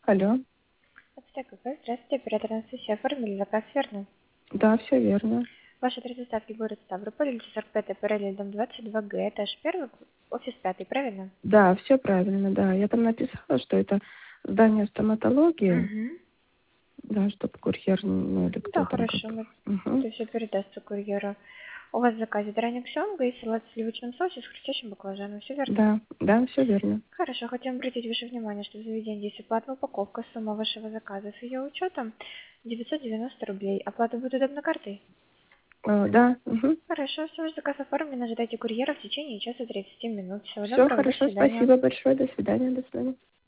Алло. Здравствуйте, оператор Анастасия. Оформили заказ, верно? Да, все верно. Ваш адрес доставки город Ставрополь, улица 45 параллель, дом 22Г, этаж 1, офис 5, правильно? Да, все правильно, да. Я там написала, что это здание стоматологии, Угу. да, чтобы курьер, ну или Да, кто там как хорошо, бы. это Мгм. все передастся курьеру. У вас в заказе драник семга и салат в сливочном соусе с хрустящим баклажаном, все верно? Да, да, все верно. Хорошо, хотим обратить ваше внимание, что в заведении есть платная упаковка, сумма вашего заказа с ее учетом 990 рублей. Оплата будет удобно картой? Да, угу. Хорошо, все, ваш заказ оформлен, ожидайте курьера в течение часа 30 минут. Всего Все доброго, до хорошо, свидания. спасибо большое, до свидания, до свидания.